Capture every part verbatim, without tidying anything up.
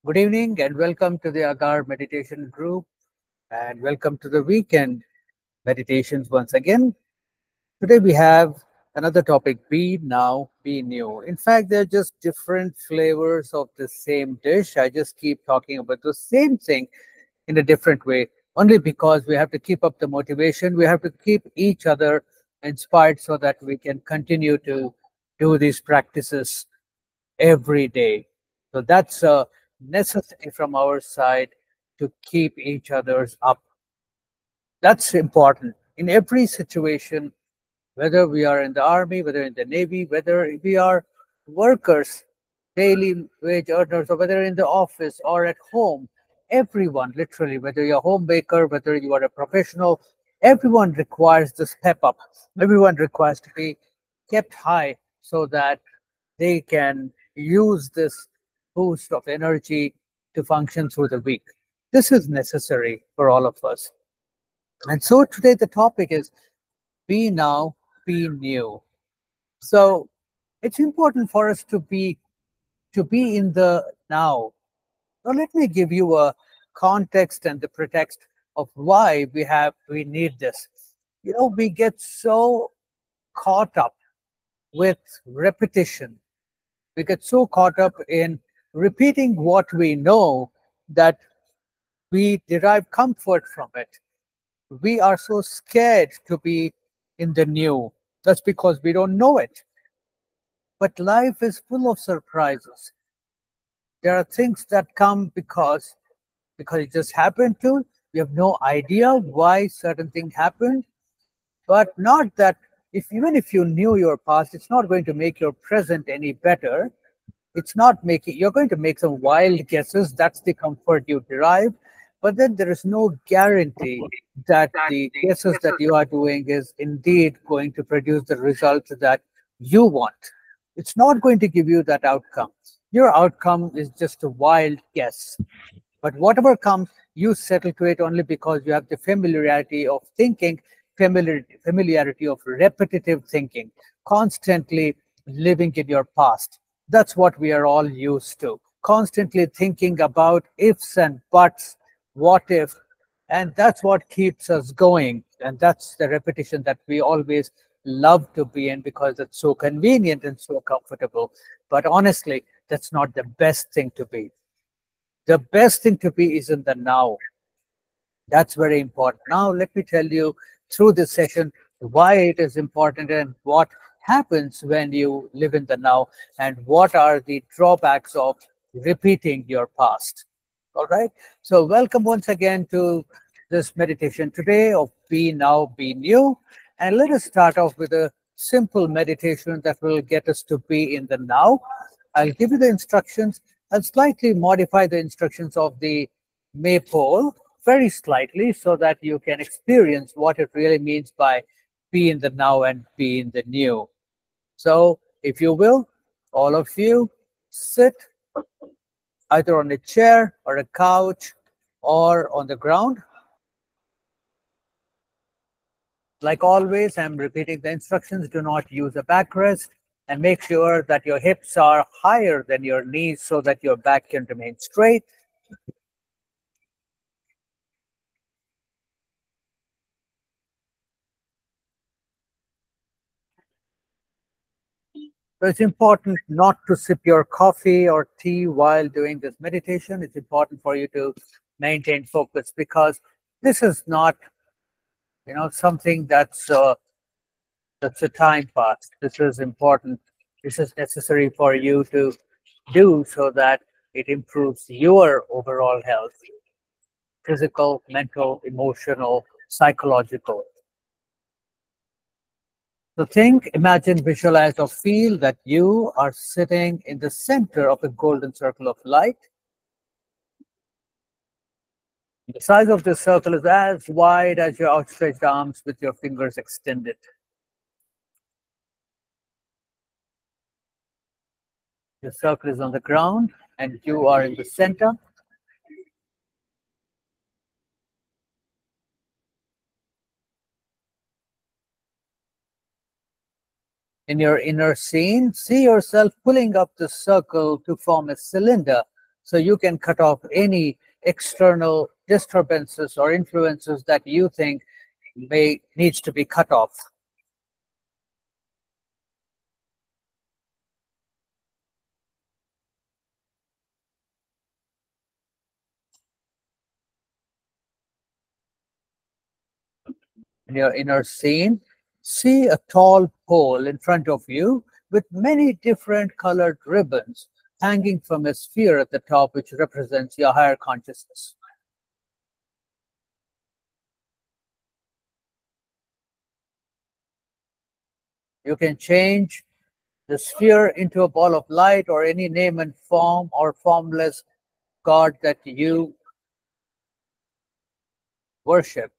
Good evening and welcome to the Agar Meditation Group and welcome to the weekend meditations once again. Today we have another topic, be now, be new. In fact, they're just different flavors of the same dish. I just keep talking about the same thing in a different way, only because we have to keep up the motivation. We have to keep each other inspired so that we can continue to do these practices every day. So that's a necessity from our side to keep each other's up. That's important in every situation, whether we are in the army, whether in the navy, whether we are workers, daily wage earners, or whether in the office or at home. Everyone, literally, whether you're a homemaker, whether you are a professional, everyone requires this step up. Everyone requires to be kept high so that they can use this boost of energy to function through the week. This is necessary for all of us. And so today the topic is be now, be new. So it's important for us to be to be in the now. Now let me give you a context and the pretext of why we have we need this. You know, we get so caught up with repetition. We get so caught up in repeating what we know that we derive comfort from it. We are so scared to be in the new. That's because we don't know it. But life is full of surprises. There are things that come because because it just happened to. You have no idea why certain thing happened, but not that if even if you knew your past, it's not going to make your present any better. It's not making you're going to make some wild guesses. That's the comfort you derive. But then there is no guarantee that the guesses that you are doing is indeed going to produce the result that you want. It's not going to give you that outcome. Your outcome is just a wild guess. But whatever comes, you settle to it only because you have the familiarity of thinking, familiar, familiarity of repetitive thinking, constantly living in your past. That's what we are all used to. Constantly thinking about ifs and buts, what if, and that's what keeps us going. And that's the repetition that we always love to be in because it's so convenient and so comfortable. But honestly, that's not the best thing to be. The best thing to be is in the now. That's very important. Now, let me tell you through this session why it is important and what happens when you live in the now and what are the drawbacks of repeating your past. All right. So, welcome once again to this meditation today of Be Now, Be New. And let us start off with a simple meditation that will get us to be in the now. I'll give you the instructions. I'll slightly modify the instructions of the maypole very slightly so that you can experience what it really means by be in the now and be in the new. So, if you will, all of you sit either on a chair or a couch or on the ground. Like always, I'm repeating the instructions. Do not use a backrest and make sure that your hips are higher than your knees so that your back can remain straight. So it's important not to sip your coffee or tea while doing this meditation. It's important for you to maintain focus because this is not, you know, something that's uh, that's a time pass. This is important. This is necessary for you to do so that it improves your overall health, physical, mental, emotional, psychological. So think, imagine, visualize, or feel that you are sitting in the center of a golden circle of light. The size of this circle is as wide as your outstretched arms with your fingers extended. The circle is on the ground and you are in the center. In your inner scene, see yourself pulling up the circle to form a cylinder So you can cut off any external disturbances or influences that you think may needs to be cut off. In your inner scene, see a tall pole in front of you with many different colored ribbons hanging from a sphere at the top, which represents your higher consciousness. You can change the sphere into a ball of light or any name and form or formless God that you worship.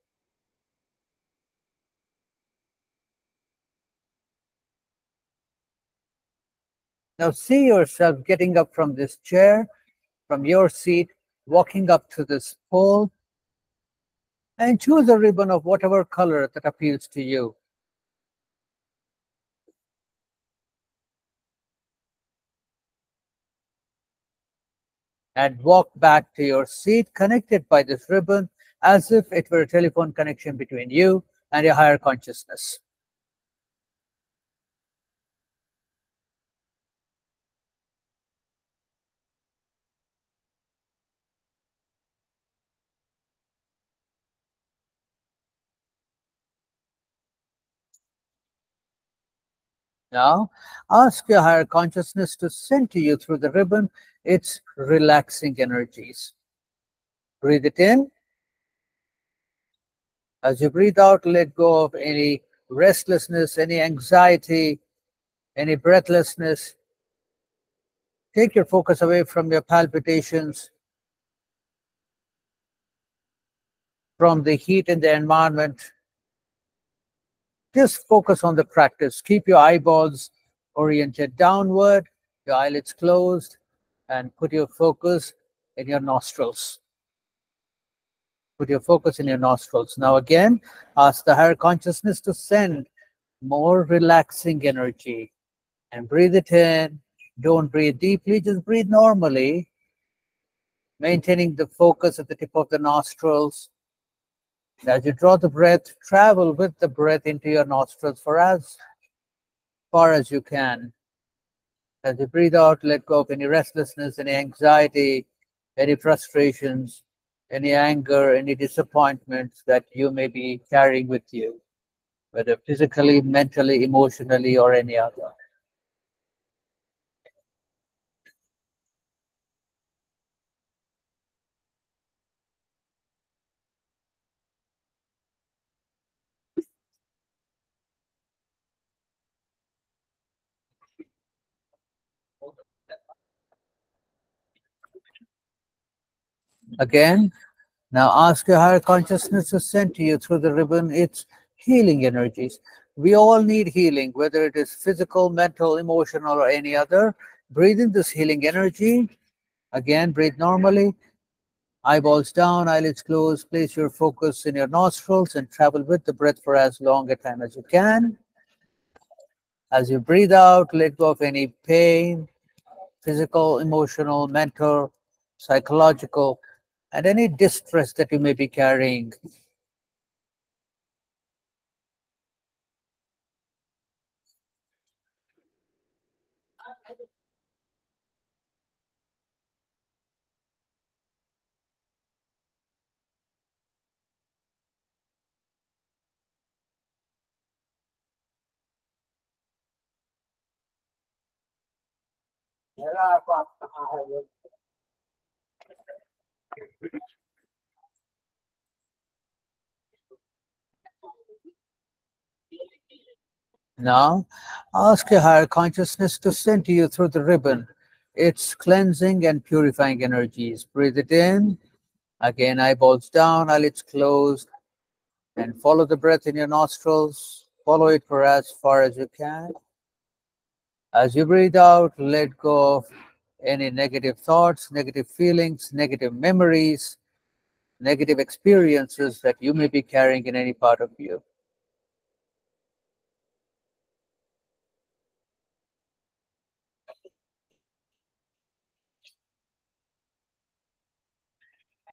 Now see yourself getting up from this chair, from your seat, walking up to this pole, and choose a ribbon of whatever color that appeals to you. And walk back to your seat connected by this ribbon as if it were a telephone connection between you and your higher consciousness. Now, ask your higher consciousness to send to you through the ribbon its relaxing energies. Breathe it in. As you breathe out, let go of any restlessness, any anxiety, any breathlessness. Take your focus away from your palpitations, from the heat in the environment. Just focus on the practice. Keep your eyeballs oriented downward, your eyelids closed, and put your focus in your nostrils. Put your focus in your nostrils. Now again, ask the higher consciousness to send more relaxing energy and breathe it in. Don't breathe deeply, just breathe normally, maintaining the focus at the tip of the nostrils. As you draw the breath, travel with the breath into your nostrils for as far as you can. As you breathe out, let go of any restlessness, any anxiety, any frustrations, any anger, any disappointments that you may be carrying with you, whether physically, mentally, emotionally, or any other. Again, now ask your higher consciousness to send to you through the ribbon its healing energies. We all need healing, whether it is physical, mental, emotional, or any other. Breathe in this healing energy. Again, breathe normally. Eyeballs down, eyelids closed. Place your focus in your nostrils and travel with the breath for as long a time as you can. As you breathe out, let go of any pain, physical, emotional, mental, psychological, and any distress that you may be carrying. Now, ask your higher consciousness to send to you through the ribbon its cleansing and purifying energies. Breathe it in. Again, eyeballs down, eyelids closed, and follow the breath in your nostrils. Follow it for as far as you can. As you breathe out, let go of any negative thoughts, negative feelings, negative memories, negative experiences that you may be carrying in any part of you.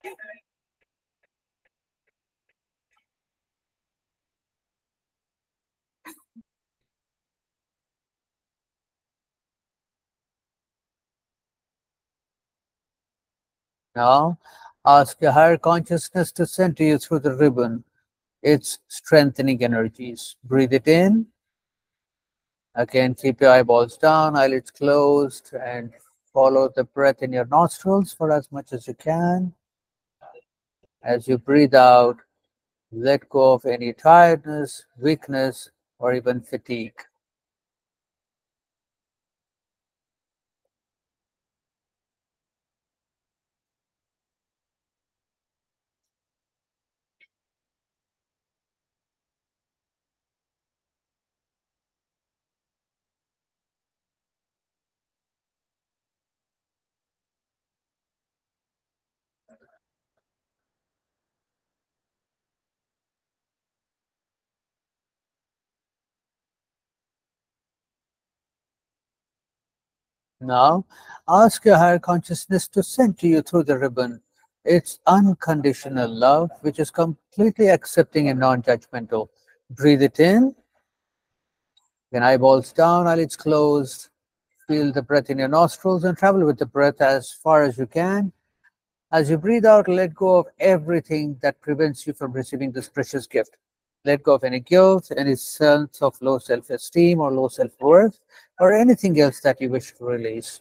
Now, ask your higher consciousness to center you through the ribbon. It's strengthening energies. Breathe it in. Again, keep your eyeballs down, eyelids closed, and follow the breath in your nostrils for as much as you can. As you breathe out, let go of any tiredness, weakness, or even fatigue. Now, ask your higher consciousness to center you through the ribbon. It's unconditional love, which is completely accepting and non judgmental. Breathe it in, then eyeballs down, eyelids closed. Feel the breath in your nostrils and travel with the breath as far as you can. As you breathe out, let go of everything that prevents you from receiving this precious gift. Let go of any guilt, any sense of low self esteem or low self worth, or anything else that you wish to release.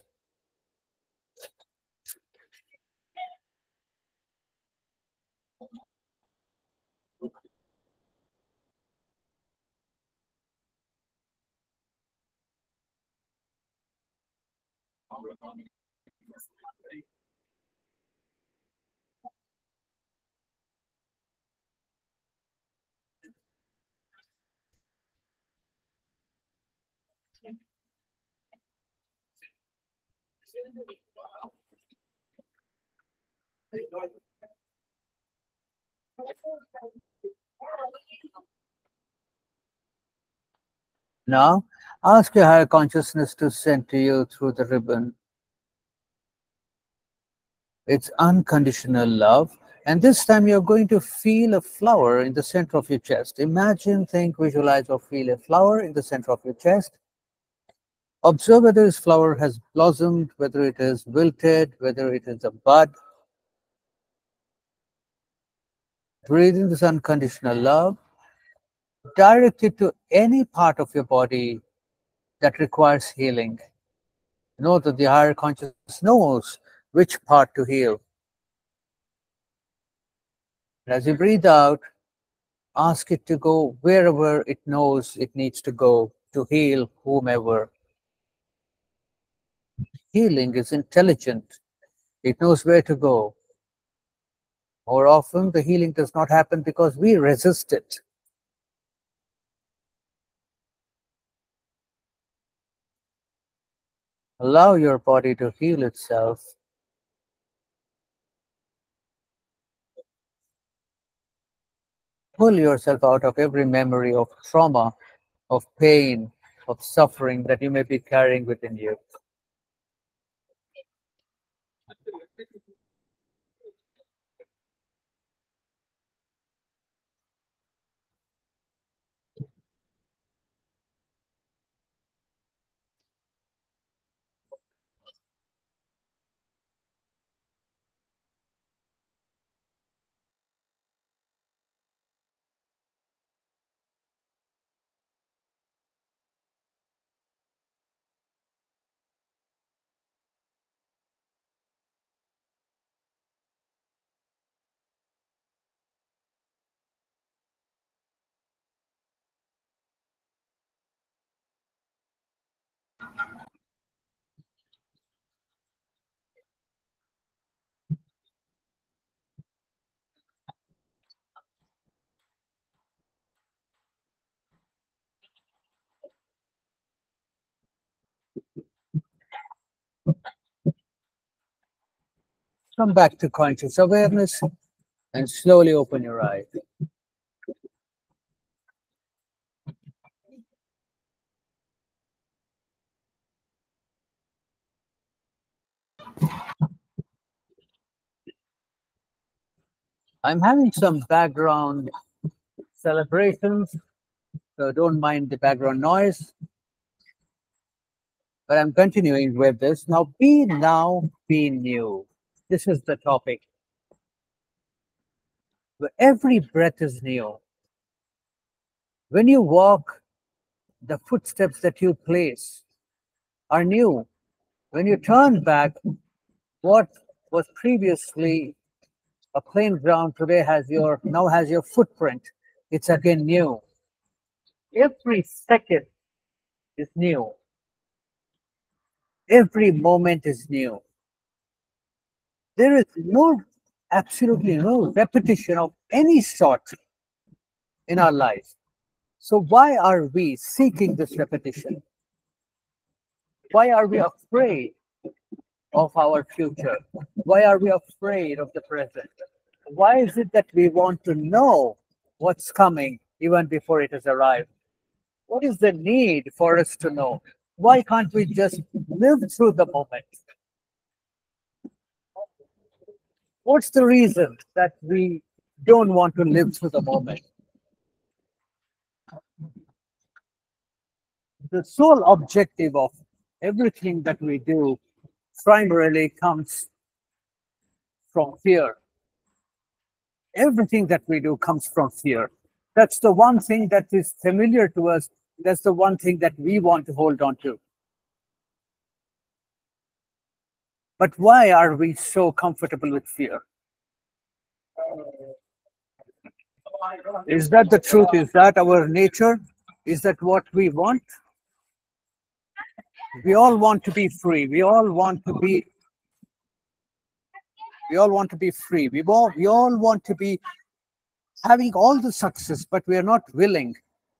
Now, ask your higher consciousness to center you through the ribbon. It's unconditional love. And this time you're going to feel a flower in the center of your chest. Imagine, think, visualize, or feel a flower in the center of your chest. Observe whether this flower has blossomed, whether it is wilted, whether it is a bud. Breathe in this unconditional love. Direct it to any part of your body that requires healing. Know that the higher consciousness knows which part to heal. And as you breathe out, ask it to go wherever it knows it needs to go to heal whomever. Healing is intelligent, it knows where to go. More often, the healing does not happen because we resist it. Allow your body to heal itself. Pull yourself out of every memory of trauma, of pain, of suffering that you may be carrying within you. Come back to conscious awareness and slowly open your eyes. I'm having some background celebrations, so don't mind the background noise. But I'm continuing with this. Now, be now, be new. This is the topic. Where every breath is new. When you walk, the footsteps that you place are new. When you turn back, what was previously a plain ground today has your now has your footprint. It's again new. Every second is new. Every moment is new. There is no, absolutely no repetition of any sort in our life. So why are we seeking this repetition? Why are we afraid of our future? Why are we afraid of the present? Why is it that we want to know what's coming even before it has arrived? What is the need for us to know? Why can't we just live through the moment? What's the reason that we don't want to live through the moment? The sole objective of everything that we do primarily comes from fear. Everything that we do comes from fear. That's the one thing that is familiar to us. That's the one thing that we want to hold on to. But why are we so comfortable with fear? Is that the truth? Is that our nature? Is that what we want? We all want to be free. We all want to be we all want to be free. We all we all want to be having all the success, but we are not willing.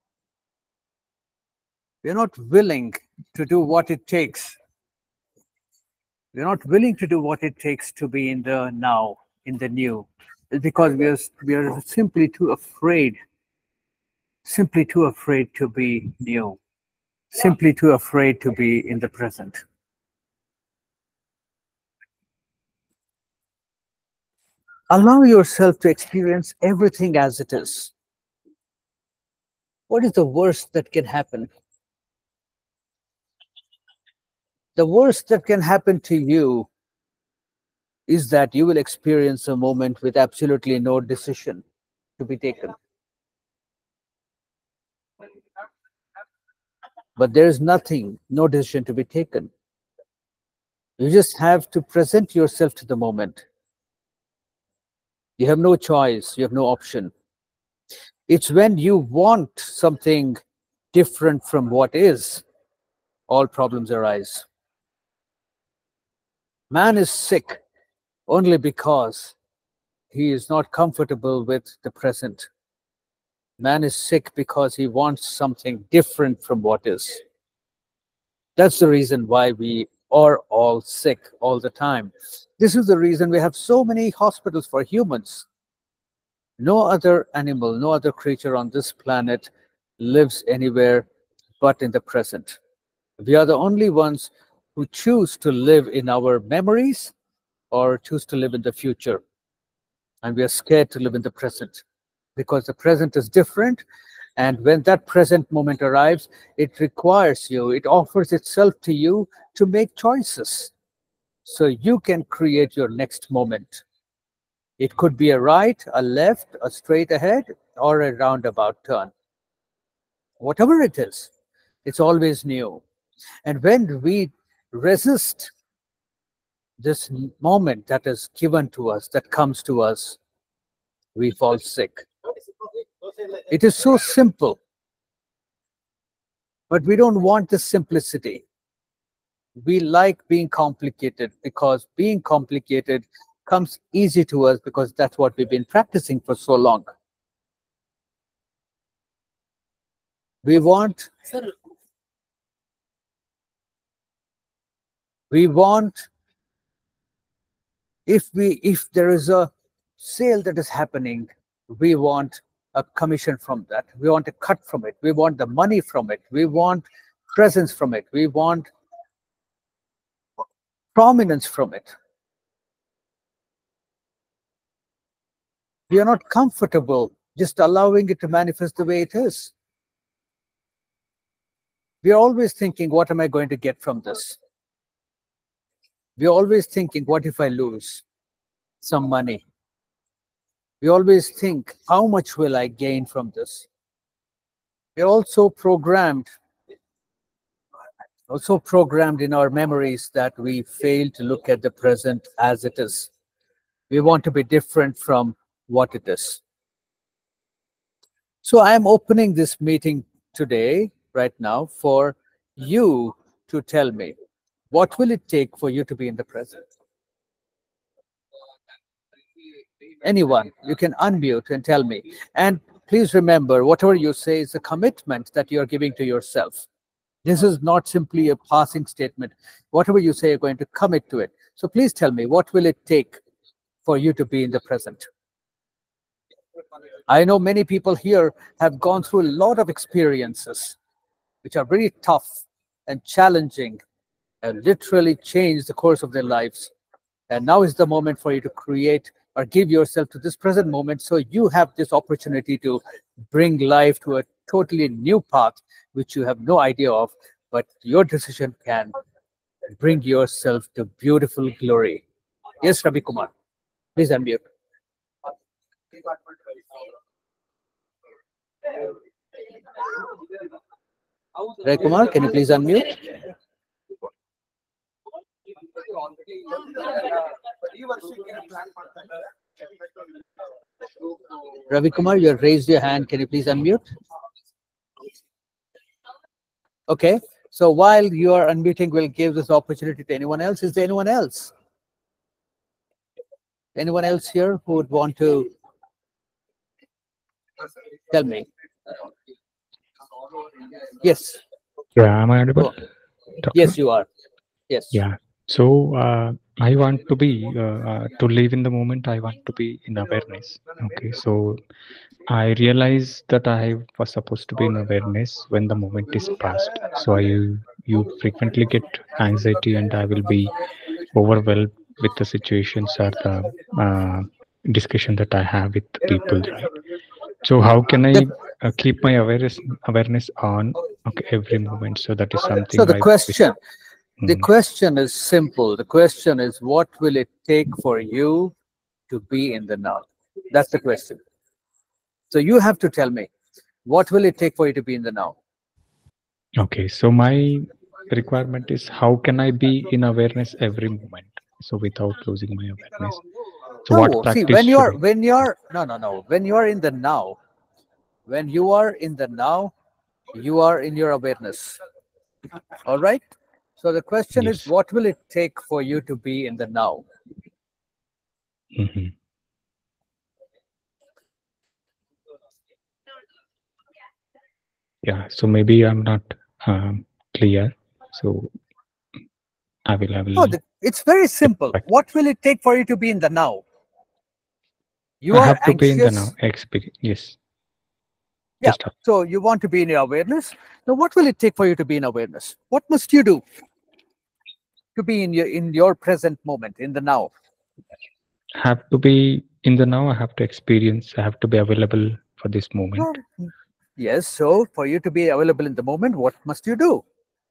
We are not willing to do what it takes. We are not willing to do what it takes to be in the now, in the new. It's because we are we are simply too afraid, simply too afraid to be new, simply too afraid to be in the present. Allow yourself to experience everything as it is. What is the worst that can happen? The worst that can happen to you is that you will experience a moment with absolutely no decision to be taken. But there is nothing, no decision to be taken. You just have to present yourself to the moment. You have no choice, you have no option. It's when you want something different from what is, all problems arise. Man is sick only because he is not comfortable with the present. Man is sick because he wants something different from what is. That's the reason why we are all sick all the time. This is the reason we have so many hospitals for humans. No other animal, no other creature on this planet lives anywhere but in the present. We are the only ones who choose to live in our memories or choose to live in the future. And we are scared to live in the present because the present is different. And when that present moment arrives, it requires you, it offers itself to you to make choices so you can create your next moment. It could be a right, a left, a straight ahead, or a roundabout turn. Whatever it is, it's always new. And when we resist this moment that is given to us, that comes to us, we fall sick. It is so simple, but we don't want the simplicity. We like being complicated because being complicated comes easy to us because that's what we've been practicing for so long. We want, we want, if we, if there is a sale that is happening, we want a commission from that. We want a cut from it. We want the money from it. We want presence from it. We want prominence from it. We are not comfortable just allowing it to manifest the way it is. We are always thinking, what am I going to get from this? We are always thinking, what if I lose some money? We always think, how much will I gain from this? We are also programmed, also programmed in our memories that we fail to look at the present as it is. We want to be different from what it is. So I am opening this meeting today, right now, for you to tell me, what will it take for you to be in the present? Anyone, you can unmute and tell me. And please remember, whatever you say is a commitment that you are giving to yourself. This is not simply a passing statement. Whatever you say, you're going to commit to it. So please tell me, what will it take for you to be in the present? I know many people here have gone through a lot of experiences which are very tough and challenging and literally change the course of their lives. And now is the moment for you to create or give yourself to this present moment, so you have this opportunity to bring life to a totally new path which you have no idea of, but your decision can bring yourself to beautiful glory. Yes, Ravi Kumar, please unmute. Ravi Kumar, can you please unmute? Ravi Kumar, you have raised your hand. Can you please unmute? Okay. So while you are unmuting, we'll give this opportunity to anyone else. Is there anyone else? Anyone else here who would want to tell me? Yes. Yeah, am I audible? Yes, you are. Yes. Yeah. So uh, I want to be uh, uh, to live in the moment. I want to be in awareness. Okay. So I realize that I was supposed to be in awareness when the moment is past. So I you frequently get anxiety, and I will be overwhelmed with the situations or the uh, discussion that I have with people. Right. So how can I uh, keep my awareness awareness on okay every moment? So that is something. So the I question, wish. the question is simple. The question is, what will it take for you to be in the now? That's the question. So you have to tell me, what will it take for you to be in the now? Okay, so my requirement is, how can I be in awareness every moment? So without losing my awareness. So No, what see, practice when you should are, I? when you are, no, no, no. When you are in the now, when you are in the now, you are in your awareness. All right. So the question is, Yes. what will it take for you to be in the now? Mm-hmm. Yeah. So maybe I'm not um, clear. So I will. I will. No, the, it's very simple. What will it take for you to be in the now? You I are have to be in the now anxious. experience. Yes. Yeah. Just up. So you want to be in your awareness. Now, what will it take for you to be in awareness? What must you do to be in your in your present moment, in the now? Have to be in the now. I have to experience. I have to be available for this moment. No. Yes. So for you to be available in the moment, what must you do?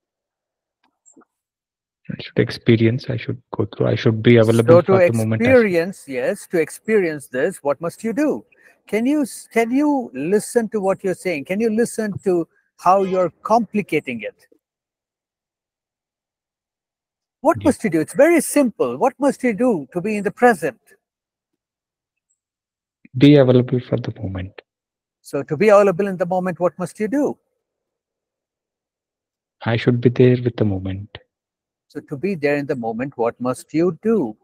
I should experience. I should go through. I should be available So to for the moment as well. experience, yes, to experience this, what must you do? Can you can you listen to what you're saying? Can you listen to how you're complicating it? What Yeah. must you do? It's very simple. What must you do to be in the present? Be available for the moment. So to be available in the moment, what must you do? I should be there with the moment. So to be there in the moment, what must you do?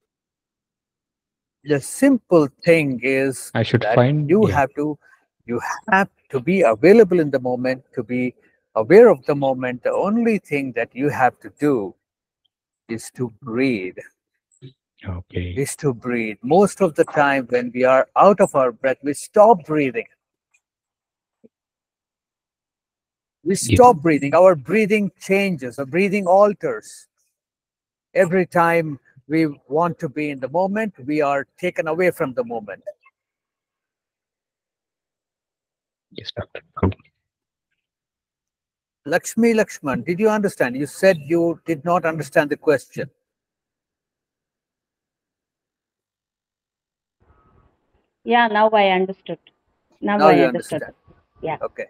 The simple thing is I should that find. you Yeah. have to you have to be available in the moment, to be aware of the moment. The only thing that you have to do is to breathe. Okay. Is to breathe. Most of the time when we are out of our breath, we stop breathing. We Yeah. stop breathing. Our breathing changes, our breathing alters. Every time we want to be in the moment, we are taken away from the moment. Yes, doctor. True. Lakshmi Lakshman, did you understand? You said you did not understand the question. Yeah, now I understood. Now Now I you understood. understand. Yeah. Okay.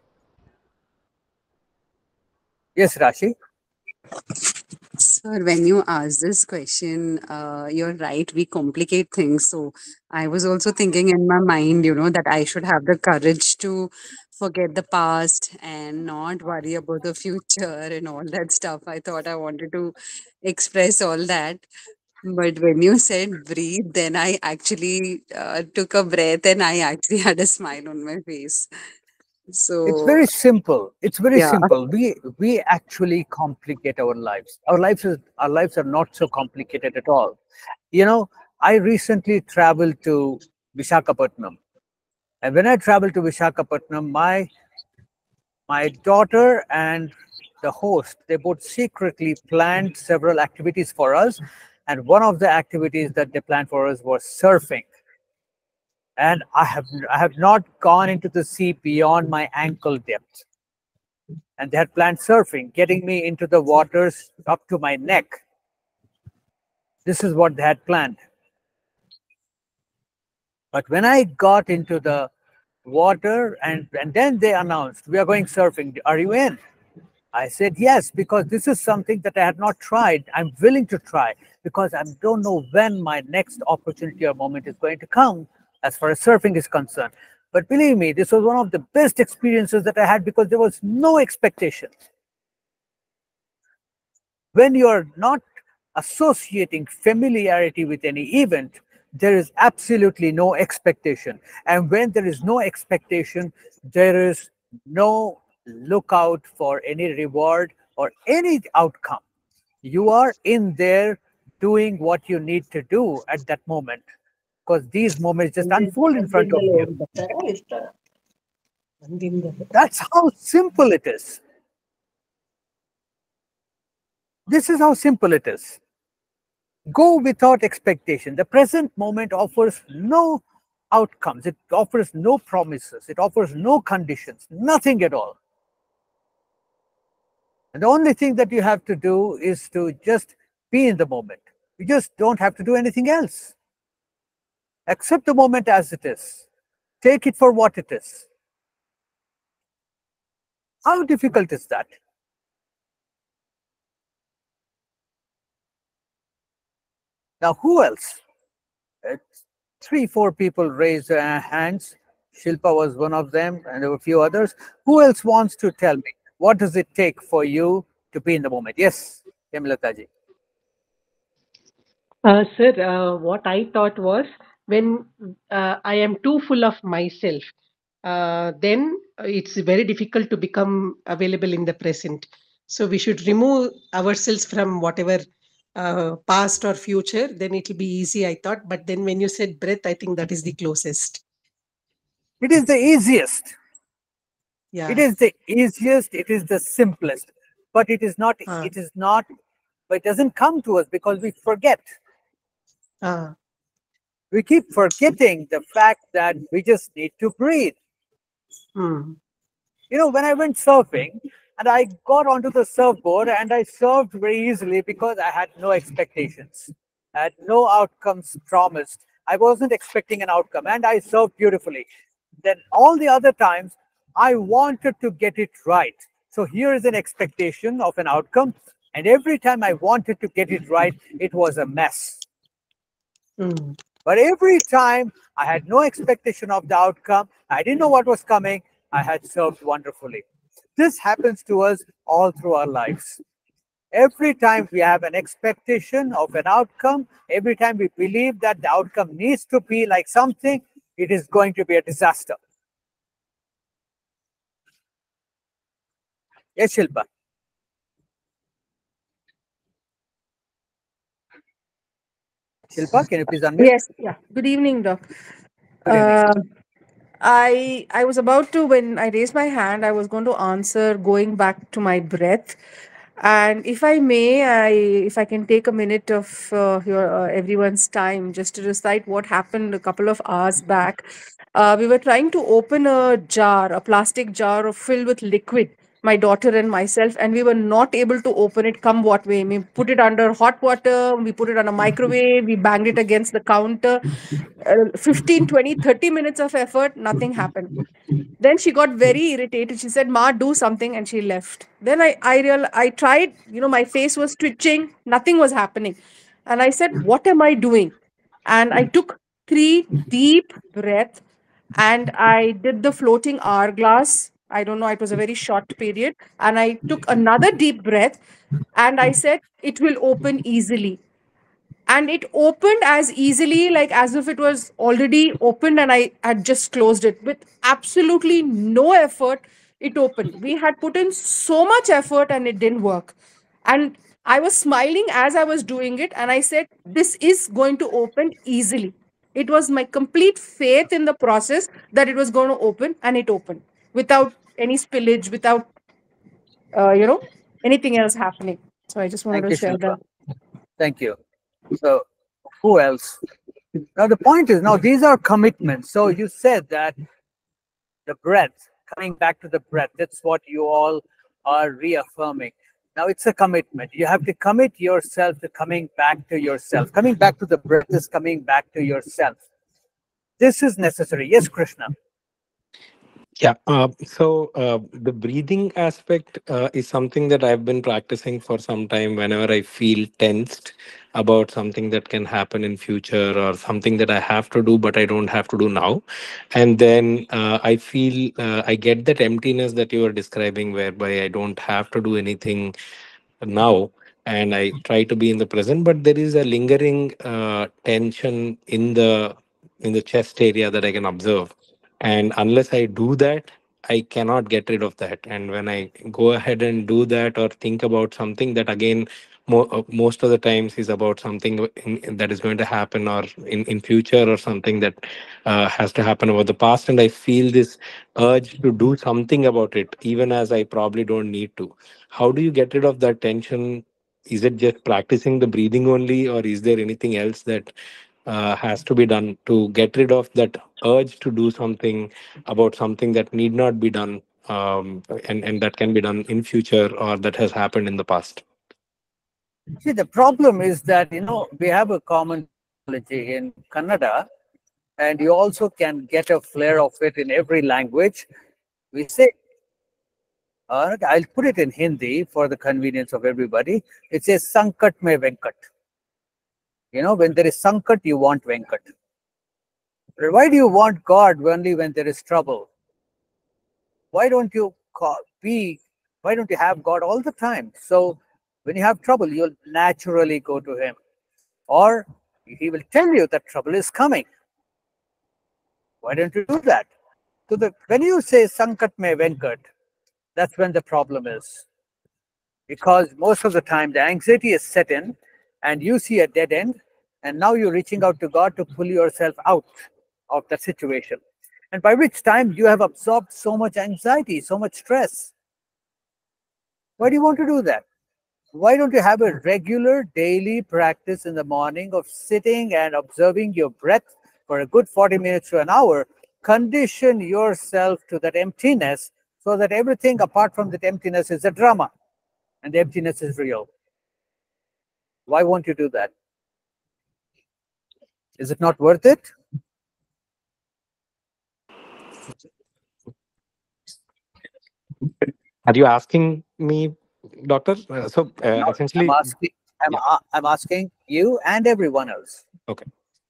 Yes, Rashi. Sir, when you ask this question, uh, you're right, we complicate things. So I was also thinking in my mind, you know, that I should have the courage to forget the past and not worry about the future and all that stuff. I thought I wanted to express all that. But when you said breathe, then I actually uh, took a breath and I actually had a smile on my face. It's So, very simple. It's very yeah. simple. We we actually complicate our lives. Our lives is our lives are not so complicated at all. You know, I recently traveled to Visakhapatnam, and when I traveled to Visakhapatnam, my my daughter and the host, they both secretly planned several activities for us, and one of the activities that they planned for us was surfing. And I have I have not gone into the sea beyond my ankle depth. And they had planned surfing, getting me into the waters up to my neck. This is what they had planned. But when I got into the water, and, and then they announced, "We are going surfing. Are you in?" I said yes, because this is something that I had not tried. I'm willing to try because I don't know when my next opportunity or moment is going to come as far as surfing is concerned. But believe me, this was one of the best experiences that I had because there was no expectation. When you're not associating familiarity with any event, there is absolutely no expectation. And when there is no expectation, there is no lookout for any reward or any outcome. You are in there doing what you need to do at that moment because these moments just unfold in front of you. That's how simple it is. This is how simple it is. Go without expectation. The present moment offers no outcomes, it offers no promises, it offers no conditions, nothing at all. And the only thing that you have to do is to just be in the moment. You just don't have to do anything else. Accept the moment as it is, take it for what it is. How difficult is that? Now, who else? Uh, Three, four people raised their hands. Shilpa was one of them, and there were a few others. Who else wants to tell me what does it take for you to be in the moment? Yes, Hemlataji. Uh, sir, uh, what I thought was when uh, I am too full of myself, uh, then it's very difficult to become available in the present. So we should remove ourselves from whatever uh, past or future, then it will be easy, I thought. But then when you said breath, I think that is the closest. It is the easiest. It Yeah. is the easiest. It is the simplest. But it is not. Uh, It is not. But it doesn't come to us because we forget. uh, We keep forgetting the fact that we just need to breathe. hmm. You know, when I went surfing and I got onto the surfboard and I surfed very easily because I had no expectations. I had no outcomes promised. I wasn't expecting an outcome and I surfed beautifully. Then all the other times I wanted to get it right. So here is an expectation of an outcome. And every time I wanted to get it right, it was a mess. Hmm. But every time I had no expectation of the outcome, I didn't know what was coming, I had served wonderfully. This happens to us all through our lives. Every time we have an expectation of an outcome, every time we believe that the outcome needs to be like something, it is going to be a disaster. Yes, Shilpa. Shilpa, can you please unmute? Yes, yeah. Good evening, Doc. Good evening. Uh, I I was about to when I raised my hand, I was going to answer going back to my breath. And if I may, I if I can take a minute of uh, your uh, everyone's time just to recite what happened a couple of hours back. Uh, we were trying to open a jar, a plastic jar of- filled with liquid, my daughter and myself, and we were not able to open it come what way. We put it under hot water, we put it on a microwave, we banged it against the counter. Uh, fifteen, twenty, thirty minutes of effort, nothing happened. Then she got very irritated. She said, Ma, do something, and she left. Then I, I real I tried, you know, my face was twitching, nothing was happening. And I said, what am I doing? And I took three deep breaths and I did the floating hourglass. I don't know, it was a very short period. And I took another deep breath and I said, it will open easily. And it opened as easily, like as if it was already opened and I had just closed it with absolutely no effort. It opened. We had put in so much effort and it didn't work. And I was smiling as I was doing it, and I said, this is going to open easily. It was my complete faith in the process that it was going to open, and it opened without any spillage, without, uh, you know, anything else happening. So I just wanted Thank to you, share Shilpa. that. Thank you. So, who else? Now, the point is, now these are commitments. So, you said that the breath, coming back to the breath, that's what you all are reaffirming. Now, it's a commitment. You have to commit yourself to coming back to yourself. Coming back to the breath is coming back to yourself. This is necessary. Yes, Krishna. Yeah. Uh, so uh, the breathing aspect uh, is something that I've been practicing for some time. Whenever I feel tensed about something that can happen in future or something that I have to do but I don't have to do now, and then uh, I feel uh, I get that emptiness that you are describing, whereby I don't have to do anything now, and I try to be in the present, but there is a lingering uh, tension in the in the chest area that I can observe, and unless I do that, I cannot get rid of that. And when I go ahead and do that or think about something that, again, mo- uh, most of the times is about something in, in- that is going to happen or in, in future, or something that uh, has to happen over the past, and I feel this urge to do something about it even as I probably don't need to. How do you get rid of that tension? Is it just practicing the breathing only, or is there anything else that uh, has to be done to get rid of that urge to do something about something that need not be done, um, and, and that can be done in future or that has happened in the past? See, the problem is that, you know, we have a common terminology in Kannada, and you also can get a flair of it in every language. We say, uh, I'll put it in Hindi for the convenience of everybody. It says, Sankat mein Venkat. You know, when there is Sankat, you want Venkat. But why do you want God only when there is trouble? Why don't you call, be, why don't you have God all the time? So when you have trouble, you'll naturally go to Him. Or He will tell you that trouble is coming. Why don't you do that? So the, when you say Sankat mein Venkat, that's when the problem is. Because most of the time the anxiety is set in and you see a dead end, and now you're reaching out to God to pull yourself out of the situation. And by which time you have absorbed so much anxiety, so much stress. Why do you want to do that? Why don't you have a regular daily practice in the morning of sitting and observing your breath for a good forty minutes to an hour? Condition yourself to that emptiness so that everything apart from that emptiness is a drama and the emptiness is real. Why won't you do that? Is it not worth it? Are you asking me, doctor? Uh, so uh, No, I'm essentially, asking, I'm, yeah. a- I'm asking you and everyone else. Okay.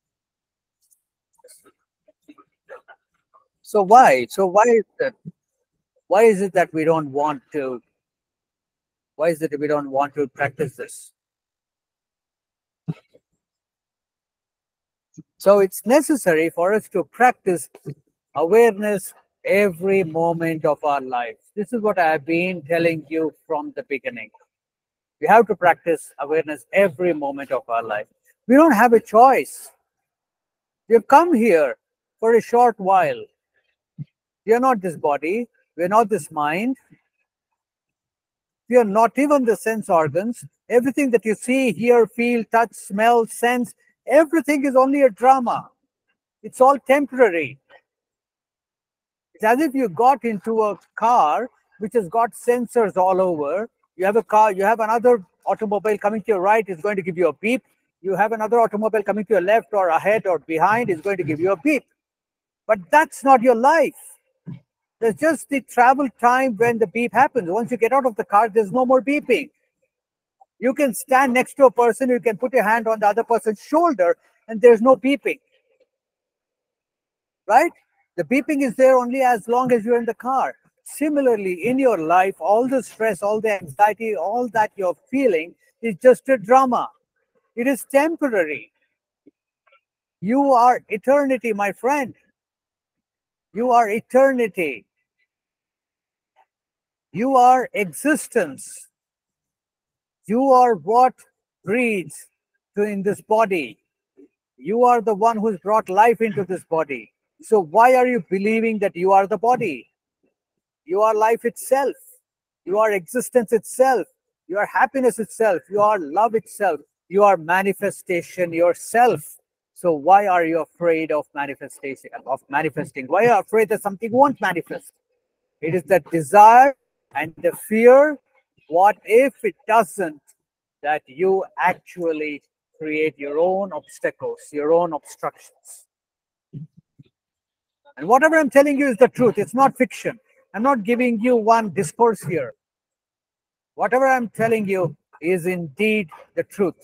So why? So why is that? Why is it that we don't want to? Why is it that we don't want to practice this? So it's necessary for us to practice awareness every moment of our life. This is what I have been telling you from the beginning. We have to practice awareness every moment of our life. We don't have a choice. We've come here for a short while. We are not this body. We are not this mind. We are not even the sense organs. Everything that you see, hear, feel, touch, smell, sense, everything is only a drama. It's all temporary. It's as if you got into a car which has got sensors all over. You have a car, you have another automobile coming to your right, is going to give you a beep. You have another automobile coming to your left or ahead or behind, is going to give you a beep. But that's not your life. There's just the travel time when the beep happens. Once you get out of the car, there's no more beeping. You can stand next to a person, you can put your hand on the other person's shoulder, and there's no beeping. Right? The beeping is there only as long as you're in the car. Similarly, in your life, all the stress, all the anxiety, all that you're feeling is just a drama. It is temporary. You are eternity, my friend. You are eternity. You are existence. You are what breathes to in this body. You are the one who's brought life into this body. So why are you believing that you are the body? You are life itself. You are existence itself. You are happiness itself. You are love itself. You are manifestation yourself. So why are you afraid of manifestation, of manifesting? Why are you afraid that something won't manifest? It is the desire and the fear, what if it doesn't, that you actually create your own obstacles, your own obstructions. And whatever I'm telling you is the truth. It's not fiction. I'm not giving you one discourse here. Whatever I'm telling you is indeed the truth.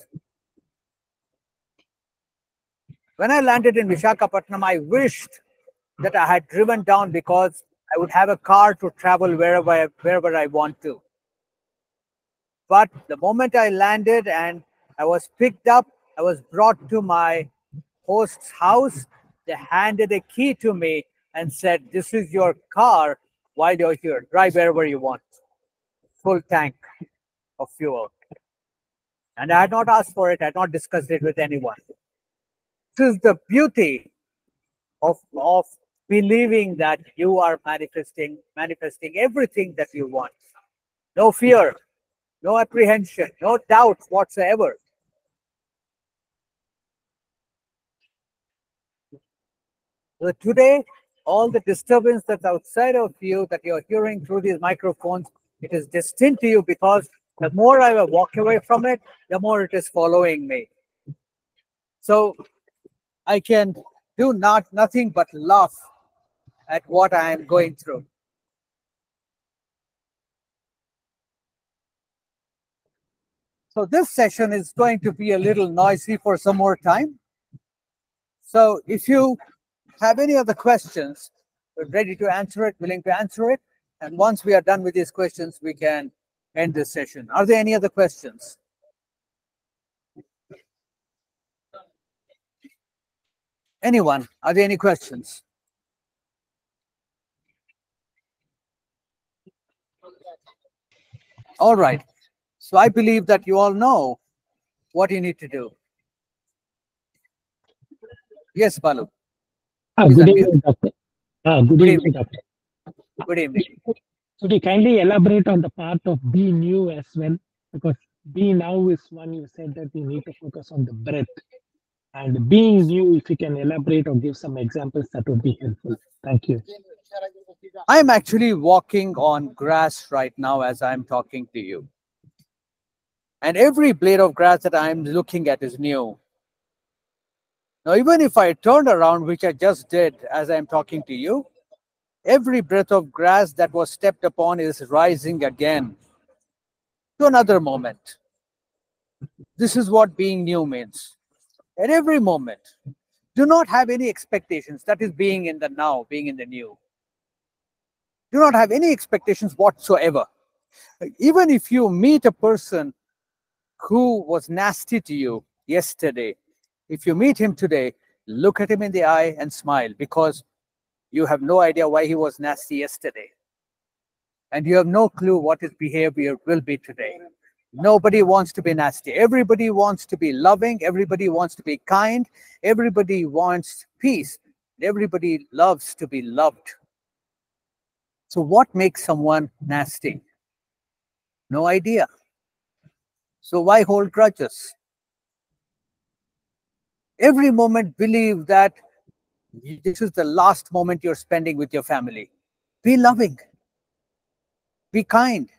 When I landed in Visakhapatnam, I wished that I had driven down because I would have a car to travel wherever I, wherever I want to. But the moment I landed and I was picked up, I was brought to my host's house. They handed a key to me and said, this is your car while you're here. Drive wherever you want. Full tank of fuel. And I had not asked for it. I had not discussed it with anyone. This is the beauty of, of believing that you are manifesting, manifesting everything that you want. No fear, no apprehension, no doubt whatsoever. So today, all the disturbance that's outside of you that you're hearing through these microphones, it is destined to you because the more I walk away from it, the more it is following me. So I can do not nothing but laugh at what I am going through. So this session is going to be a little noisy for some more time. So if you have any other questions, we're ready to answer it, willing to answer it. And once we are done with these questions, we can end this session. Are there any other questions? Anyone? Are there any questions? All right. So I believe that you all know what you need to do. Yes, Balu. Ah, Please good unmute. evening, Doctor. Ah, good Good evening, evening. Doctor. Good evening. Could you kindly elaborate on the part of be new as well? Because be now is one you said that we need to focus on the breath. And being new, if you can elaborate or give some examples, that would be helpful. Thank you. I'm actually walking on grass right now as I'm talking to you. And every blade of grass that I'm looking at is new. Now, even if I turn around, which I just did as I'm talking to you, every breath of grass that was stepped upon is rising again to another moment. This is what being new means. At every moment, do not have any expectations. That is being in the now, being in the new. Do not have any expectations whatsoever. Even if you meet a person who was nasty to you yesterday, if you meet him today, look at him in the eye and smile, because you have no idea why he was nasty yesterday. And you have no clue what his behavior will be today. Nobody wants to be nasty. Everybody wants to be loving. Everybody wants to be kind. Everybody wants peace. Everybody loves to be loved. So what makes someone nasty? No idea. So why hold grudges? Every moment believe that this is the last moment you're spending with your family. Be loving. Be kind.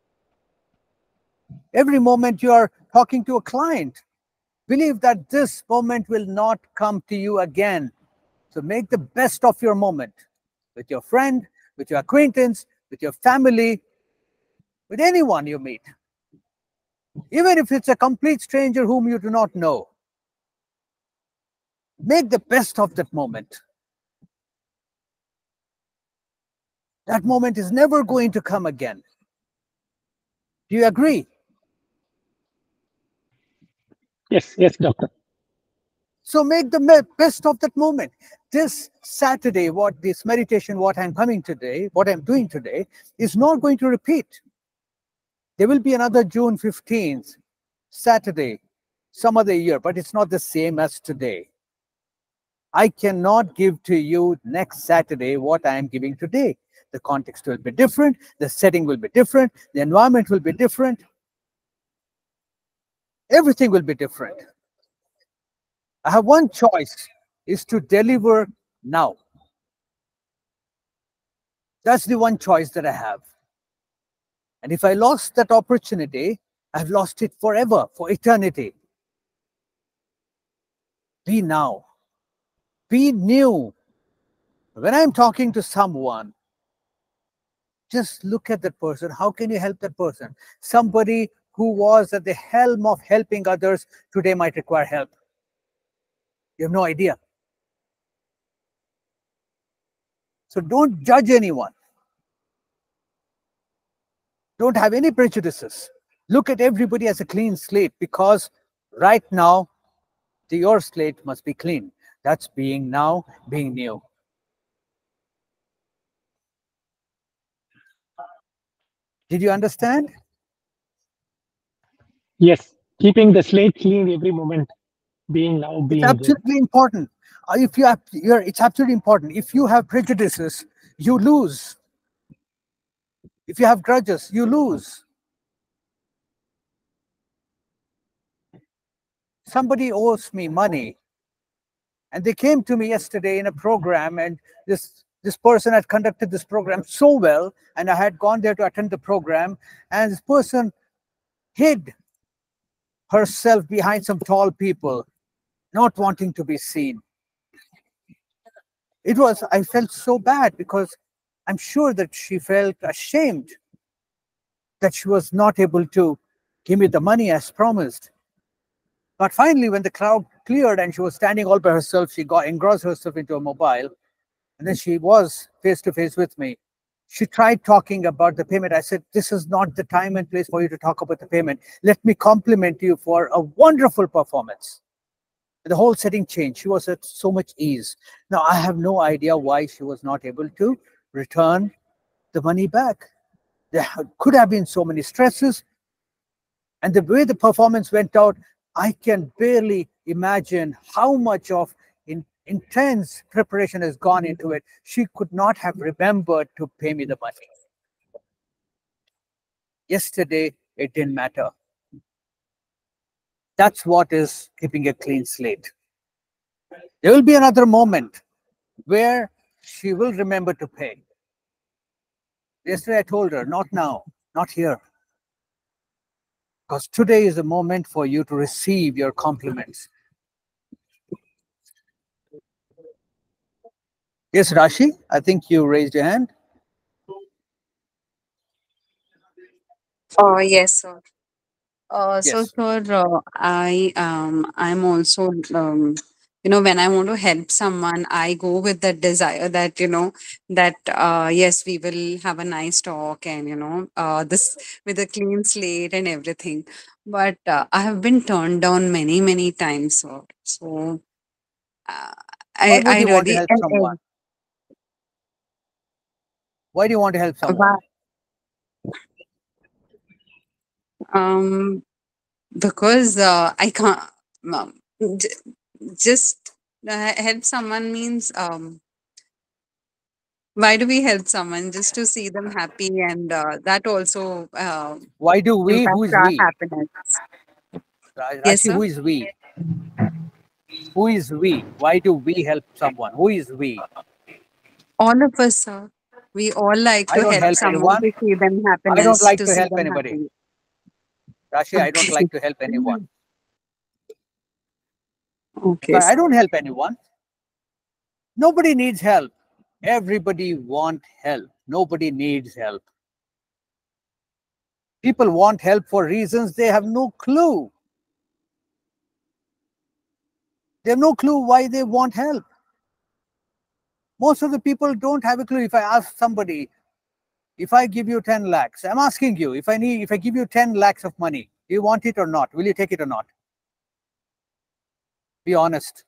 Every moment you are talking to a client, believe that this moment will not come to you again. So make the best of your moment with your friend, with your acquaintance, with your family, with anyone you meet. Even if it's a complete stranger whom you do not know, make the best of that moment. That moment is never going to come again. Do you agree? Yes, yes, doctor. So make the me- best of that moment. This Saturday, what this meditation, what I'm coming today, what I'm doing today, is not going to repeat. There will be another June fifteenth, Saturday, some other year, but it's not the same as today. I cannot give to you next Saturday what I am giving today. The context will be different, the setting will be different, the environment will be different, everything will be different. I have one choice, is to deliver now. That's the one choice that I have. And if I lost that opportunity, I've lost it forever, for eternity. Be now. Be new. When I'm talking to someone, just look at that person. How can you help that person? Somebody who was at the helm of helping others today might require help. You have no idea. So don't judge anyone. Don't have any prejudices. Look at everybody as a clean slate, because right now, the, your slate must be clean. That's being now, being new. Did you understand? Yes, keeping the slate clean every moment, being now, It's being there. absolutely important. Uh, If you have, you're, it's absolutely important. If you have prejudices, you lose. If you have grudges, you lose. Somebody owes me money, and they came to me yesterday in a program, and this this person had conducted this program so well, and I had gone there to attend the program, and this person hid herself behind some tall people, not wanting to be seen. It was, I felt so bad, because I'm sure that she felt ashamed that she was not able to give me the money as promised. But finally, when the crowd cleared and she was standing all by herself, she got engrossed herself into a mobile, and then she was face to face with me. She tried talking about the payment. I said, this is not the time and place for you to talk about the payment. Let me compliment you for a wonderful performance. The whole setting changed. She was at so much ease. Now, I have no idea why she was not able to return the money back. There could have been so many stresses. And the way the performance went out, I can barely imagine how much of in, intense preparation has gone into it. She could not have remembered to pay me the money. Yesterday, it didn't matter. That's what is keeping a clean slate. There will be another moment where she will remember to pay. Yesterday, I told her, not now, not here. Because today is a moment for you to receive your compliments. Yes, Rashi, I think you raised your hand. Oh, yes, sir. Uh, so, Yes. sir, uh, I um, I'm also um, you know, when I want to help someone, I go with that desire that you know that uh, yes, we will have a nice talk and you know uh, this with a clean slate and everything. But uh, I have been turned down many many times, sir. So uh, Why I would I you want to really help someone? Why do you want to help someone? um because uh, I can't um, j- just uh, help someone means um why do we help someone just to see them happy and uh, that also uh, Why do we? Who impacts is our we? happiness. Ra- Yes, Rashi, sir. who is we? Who is we? Why do we help someone? Who is we? All of us, sir. We all like I to don't help help someone anyone. to see them I don't happiness, like to to see help them anybody. happy. Rashi, I don't Okay. like to help anyone. Okay, But I sir. don't help anyone. Nobody needs help. Everybody want help. Nobody needs help. People want help for reasons they have no clue. They have no clue why they want help. Most of the people don't have a clue. If I ask somebody, if I give you ten lakhs, I'm asking you, if I need, if I give you ten lakhs of money, do you want it or not? Will you take it or not? Be honest.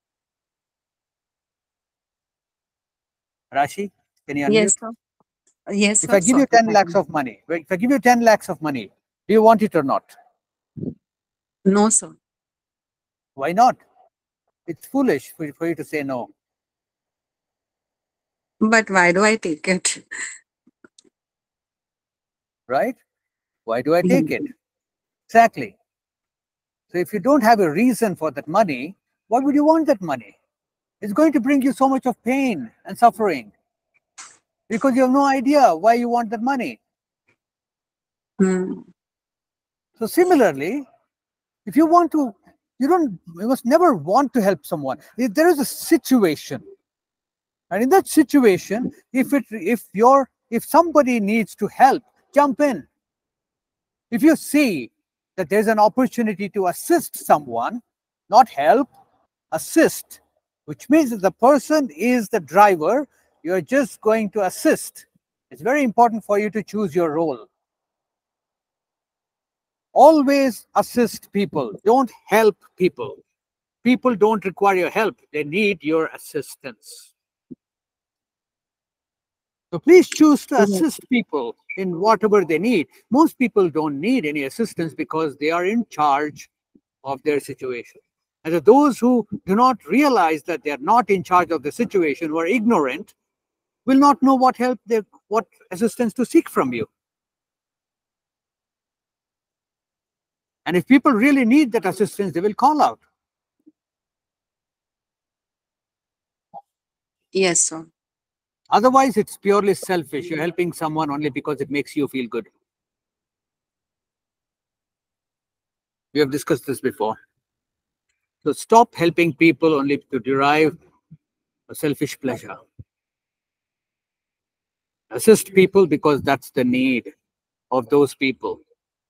Rashi, can you Yes, unmute? sir. Yes, If sir. I give you Sorry. ten I lakhs am- of money, if I give you ten lakhs of money, do you want it or not? No, sir. Why not? It's foolish for, for you to say no, But why do I take it? right? Why do I Yeah. take it? Exactly. So if you don't have a reason for that money, why would you want that money? It's going to bring you so much of pain and suffering because you have no idea why you want that money. Hmm. So similarly, if you want to, you don't, you must never want to help someone. If there is a situation, and in that situation, if it, if your, if somebody needs to help, jump in. If you see that there's an opportunity to assist someone, not help, assist, which means that the person is the driver, you're just going to assist. It's very important for you to choose your role. Always assist people, don't help people. People don't require your help, they need your assistance. So please choose to Yes. assist people in whatever they need. Most people don't need any assistance because they are in charge of their situation. And those who do not realize that they are not in charge of the situation, who are ignorant, will not know what help they, what assistance to seek from you. And if people really need that assistance, they will call out. Yes, sir. Otherwise, it's purely selfish. You're helping someone only because it makes you feel good. We have discussed this before. So stop helping people only to derive a selfish pleasure. Assist people because that's the need of those people.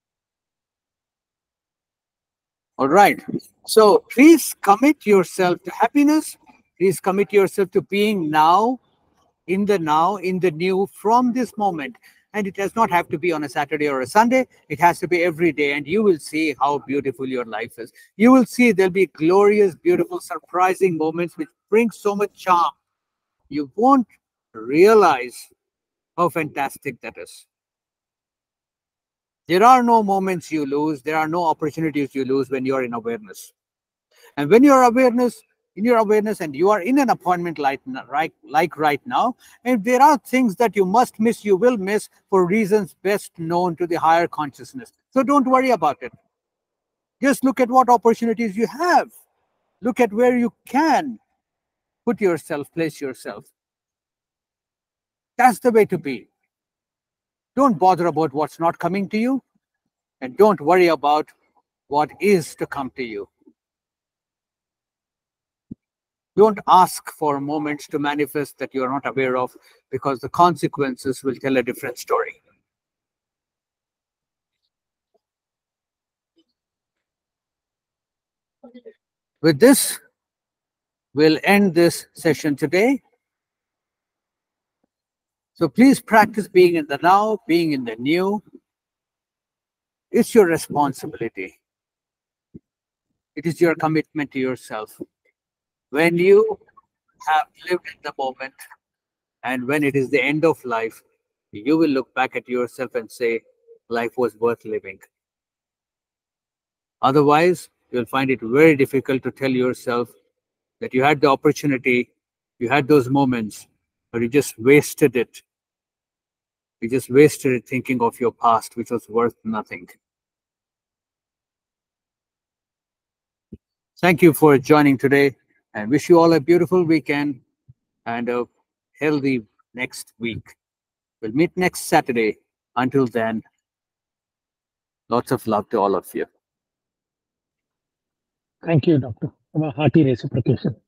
All right. So please commit yourself to happiness. Please commit yourself to being now, in the now, in the new, from this moment. And it does not have to be on a Saturday or a Sunday. It has to be every day. And you will see how beautiful your life is. You will see there'll be glorious, beautiful, surprising moments which bring so much charm. You won't realize how fantastic that is. There are no moments you lose. There are no opportunities you lose when you're in awareness. And when you're awareness, in your awareness, and you are in an appointment like right, like right now, and there are things that you must miss, you will miss for reasons best known to the higher consciousness. So don't worry about it. Just look at what opportunities you have. Look at where you can put yourself, place yourself. That's the way to be. Don't bother about what's not coming to you, and don't worry about what is to come to you. Don't ask for moments to manifest that you are not aware of, because the consequences will tell a different story. With this, we'll end this session today. So please practice being in the now, being in the new. It's your responsibility. It is your commitment to yourself. When you have lived in the moment, and when it is the end of life, you will look back at yourself and say, life was worth living. Otherwise, you'll find it very difficult to tell yourself that you had the opportunity, you had those moments, but you just wasted it. You just wasted it thinking of your past, which was worth nothing. Thank you for joining today, and wish you all a beautiful weekend and a healthy next week. We'll meet next Saturday. Until then, lots of love to all of you. Thank you, Doctor. Have a hearty reciprocation.